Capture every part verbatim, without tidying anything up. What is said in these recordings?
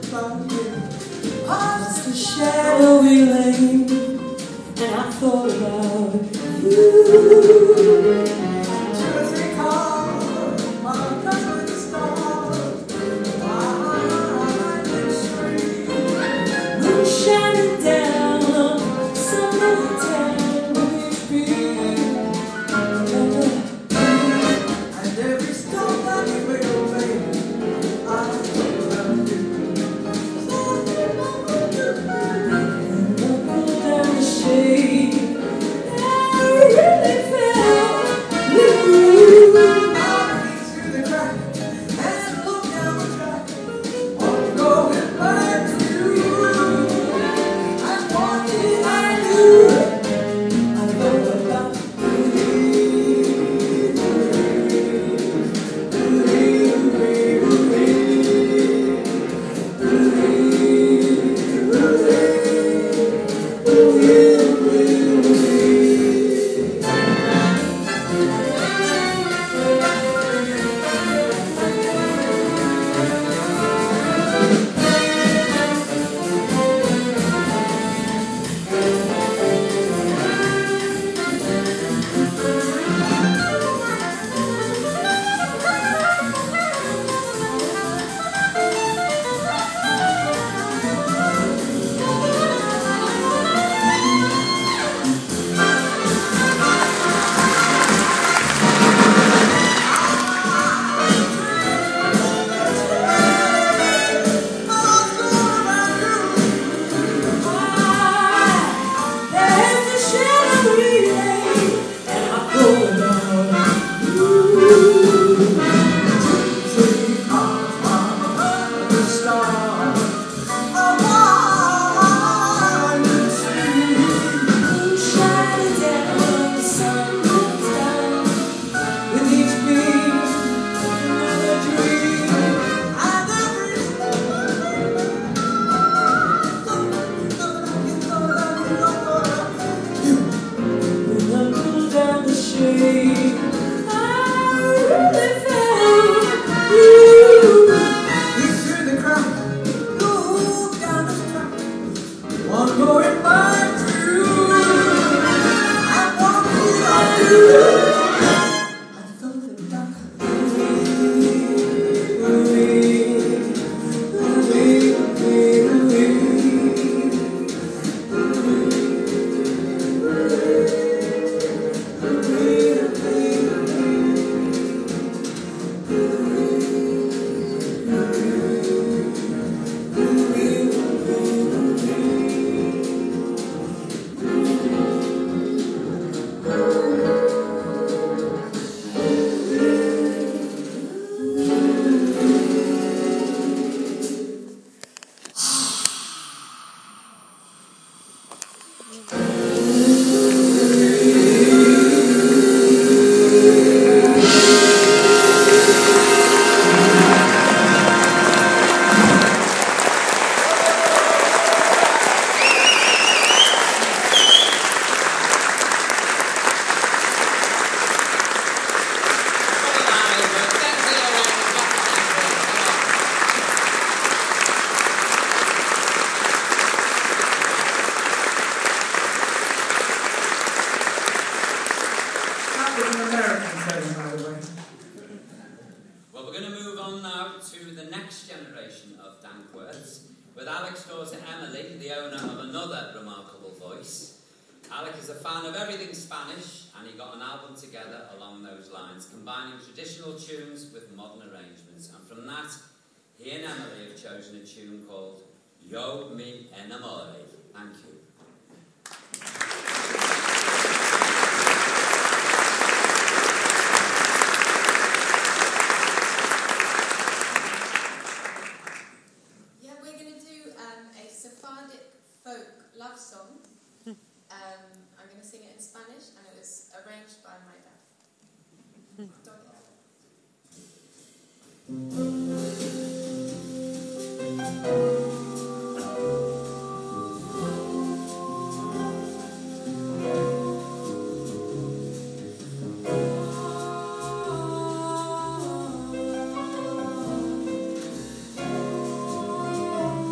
Past the shadowy lane, and I thought about you. Just recall my cousin stars, winding stream, moon shining down some little town with me. And every stone that you will away, I think about you. Combining traditional tunes with modern arrangements, and from that, he and Emily have chosen a tune called Yo Mi Enamore. Thank you. Yeah, we're going to do um, a Sephardic folk love song. Um, I'm going to sing it in Spanish, and it was arranged by my dad. Oh,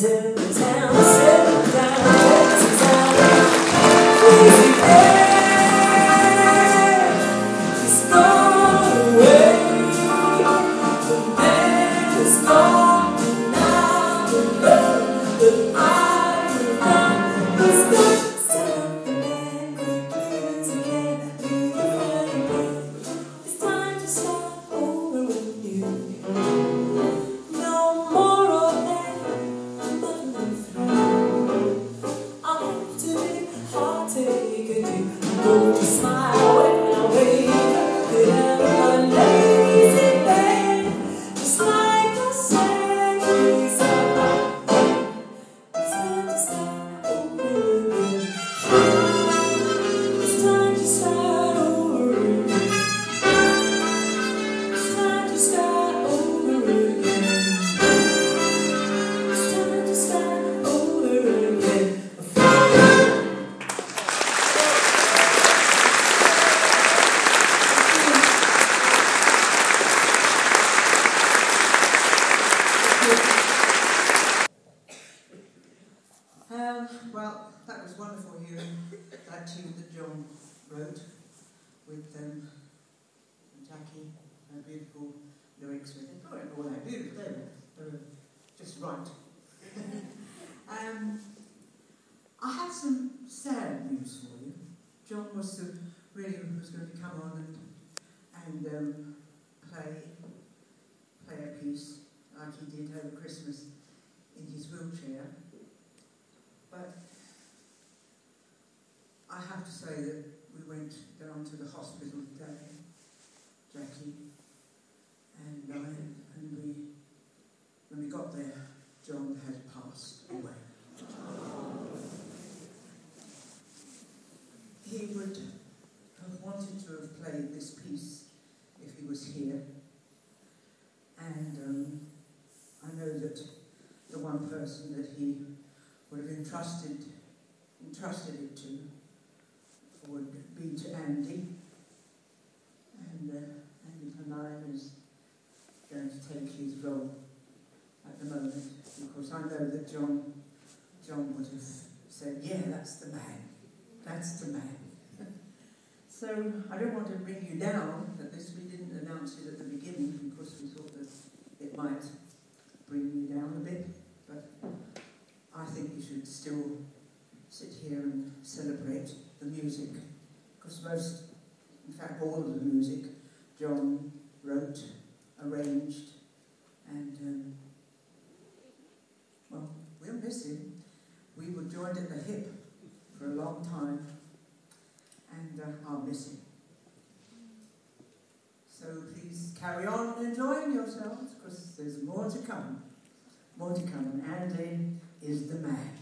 to the town, settle down, settle down, crazy man, he's gone away, the man is gone now, the love that I've done is gone. Stop the man quickly again, leave the funny again. It's time to start over with you. No more of that muddling through. I'll have to be heartache and you go to smile when I wake up. That I'm a lazy man, just like I said. It's time to start over again. It's time to start over again. It's time to start over again. It's time to start over again. Um, well, that was wonderful hearing that tune that John wrote with um, Jackie, and beautiful lyrics with it. They weren't all that beautiful, they were, they were just right. um, I have some sad news for you. John was uh, really was going to come on and, and um, play, play a piece like he did over Christmas in his wheelchair. But I have to say that we went down to the hospital today, Jackie and I, and we, when we got there, John had passed away. He would have wanted to have played this piece if he was here, and um, I know that the one person that he would have entrusted, entrusted it to would be to Andy, and uh, Andy Pennine is going to take his role at the moment, because I know that John, John would have said, yeah, that's the man, that's the man. So I don't want to bring you down, but this we didn't announce it at the beginning because we thought that it might bring you down a bit, but I think you should still sit here and celebrate the music, because most, in fact all of the music, John wrote, arranged, and um, well, we'll miss him. We were joined at the hip for a long time, and uh, I'll miss him. So please carry on enjoying yourselves, because there's more to come. More to come, and Andy is the man.